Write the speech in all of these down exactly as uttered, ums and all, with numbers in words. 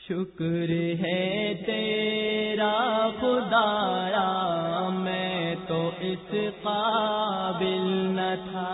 شکر ہے تیرا خدایا میں تو اس قابل نہ تھا،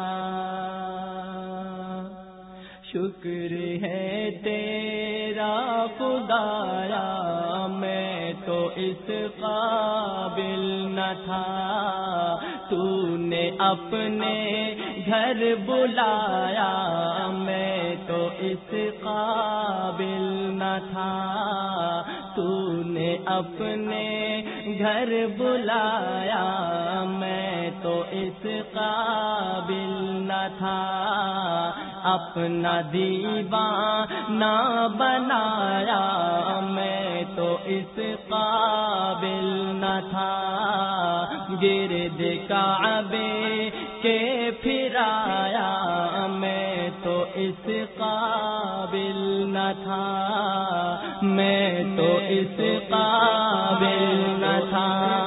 شکر ہے تیرا خدایا میں تو اس قابل نہ تھا، تو نے اپنے گھر بلایا میں تو اس قابل نہ تھا، تو نے اپنے گھر بلایا میں تو اس قابل نہ تھا، اپنا دیوانہ بنایا میں تو اس قابل نہ تھا، گرد کعبے کے پھرایا میں تو اس قابل نہ تھا، میں تو اس قابل نہ تھا،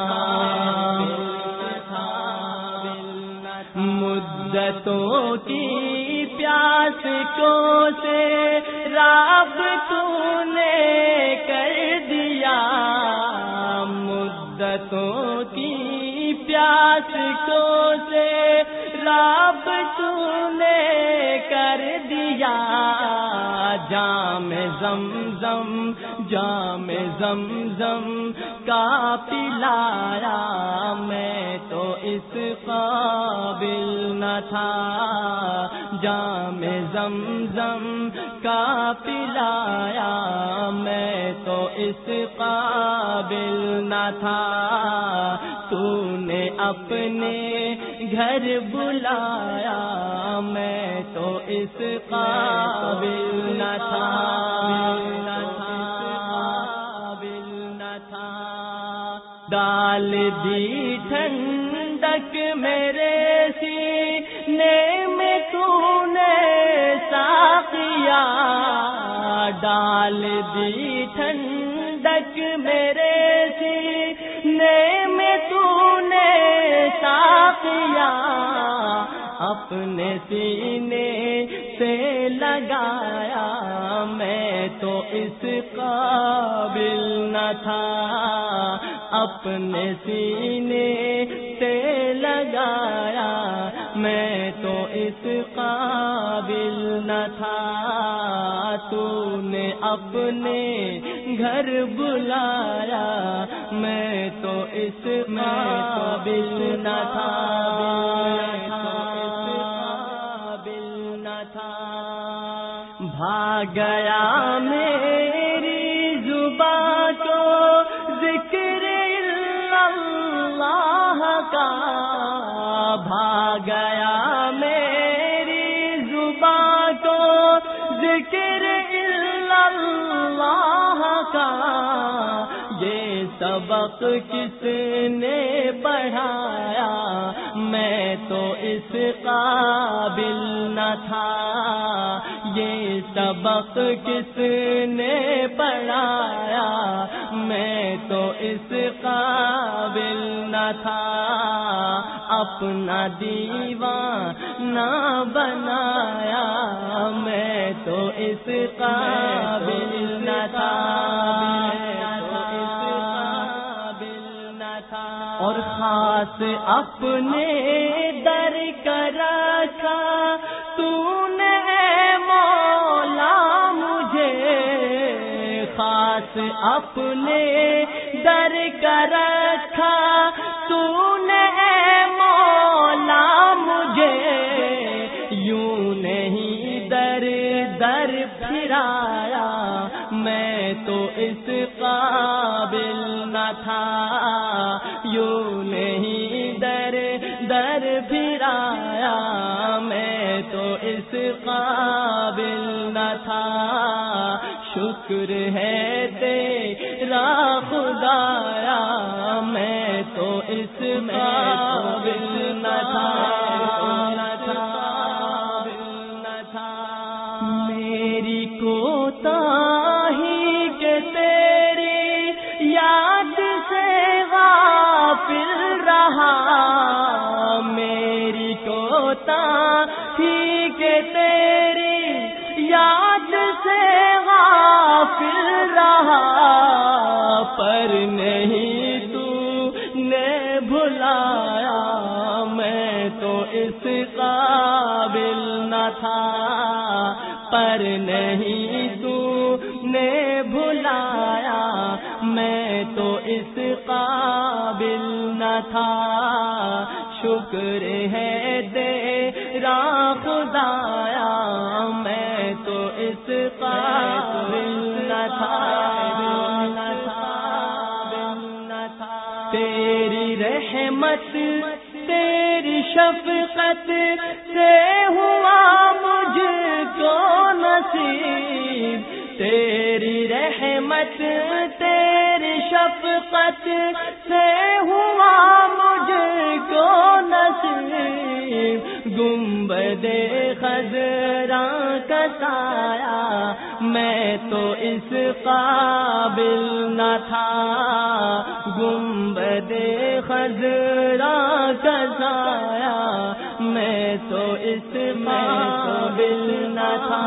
مدتوں کی پیاس کو سے راب تو نے کر دیا، مدتوں کی پیاس کو سے راب تو نے کر دیا، جام زمزم جام زمزم کا پلایا میں تو اس قابل نہ تھا، جام زمزم کا پلایا میں تو اس قابل نہ تھا، تو نے اپنے گھر بلایا میں تو اس قابل نہ تھا، ڈال دی ٹھنڈک میرے سینے میں تو نے ساقیا، ڈال دی ٹھنڈک میرے سینے میں تو نے ساقیا، اپنے سینے سے لگایا میں تو اس قابل نہ تھا، اپنے سینے سے لگایا میں تو اس قابل نہ تھا، تو نے اپنے گھر بلایا میں تو اس قابل نہ تھا، بھاگ گیا میری زبان کو ذکر اللہ کا، بھاگ گیا میری زبان کو ذکر اللہ کا، یہ سبق کس نے پڑھایا میں تو اس قابل نہ تھا، یہ سبق کس نے پڑھایا میں تو اس قابل نہ تھا، اپنا دیوانہ بنایا میں تو اس قابل نہ تھا، اور خاص اپنے در کر رکھا تو نے مولا مجھے، خاص اپنے در کر رکھا تو نے مولا مجھے، یوں نہیں در در پھرایا میں تو اس قابل نہ تھا، یوں نہیں در در پھرایا میں تو اس قابل نہ تھا، شکر ہے تیرا خدایا میں تو اس قابل نہ تھا، میری کوتاہی کہ تیری یاد سے غافل رہا، میری کوتاہی کہ تیری یاد سے غافل رہا، تھا، پر نہیں تو نے بھلایا، میں تو اس قابل نہ تھا، شکر ہے تیرا خدایا، میں تو اس قابل نہ تھا، تیری رحمت تیری شفقت سے ہوا مجھ کو نصیب، تیری رحمت تیری شفقت سے ہوا مجھ کو نصیب، گنبد خضرا کا سایہ میں تو اس قابل نہ تھا، گنبد خضرا کا سایہ میں تو اس قابل نہ تھا،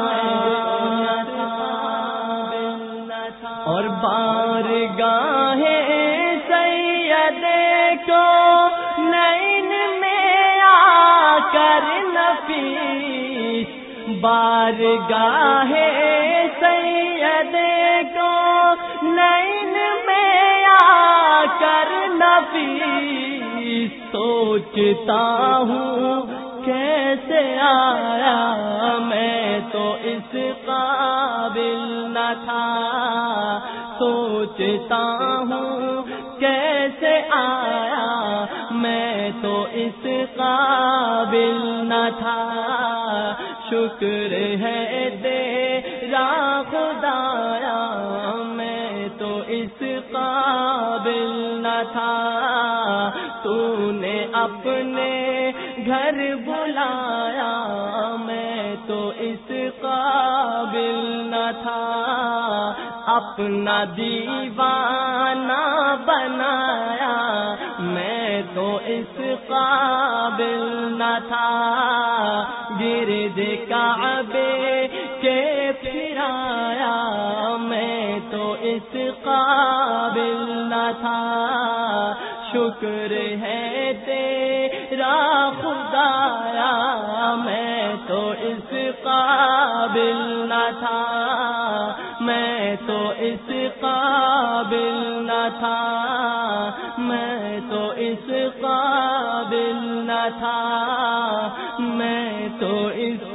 اور بارگاہ سید کو نین میں آ کر نفیس، بارگاہ سید کو نین میں آ کر نفیس، سوچتا ہوں کیسے آیا، میں تو اس قابل نہ تھا، سوچتا ہوں کیسے آیا، میں تو اس قابل نہ تھا، شکر ہے تیرا خدایا، میں تو اس قابل نہ تھا، تو نے اپنے گھر بلایا، میں تو اس قابل نہ تھا، اپنا دیوانہ بنایا، میں تو اس قابل نہ تھا، گرد کعبے کے پھرایا، میں تو اس قابل نہ تھا، شکر ہے تیرا خدایا، میں تو اس قابل نہ تھا، میں تو اس قابل نہ تھا، میں تو اس قابل نہ تھا، میں تو اس